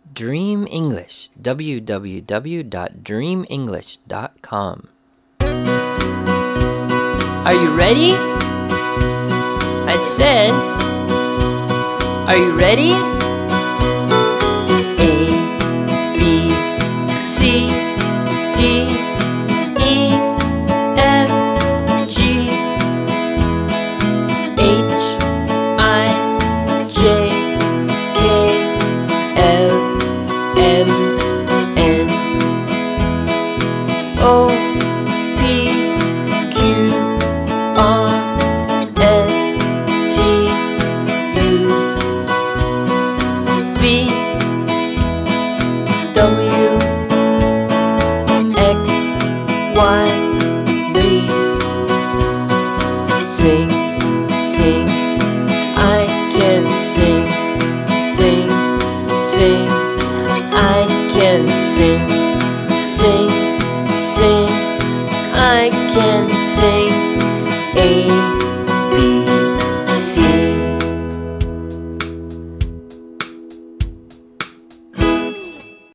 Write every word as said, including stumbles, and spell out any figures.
Dream English. w w w dot dream english dot com. Are you ready? I said, are you ready?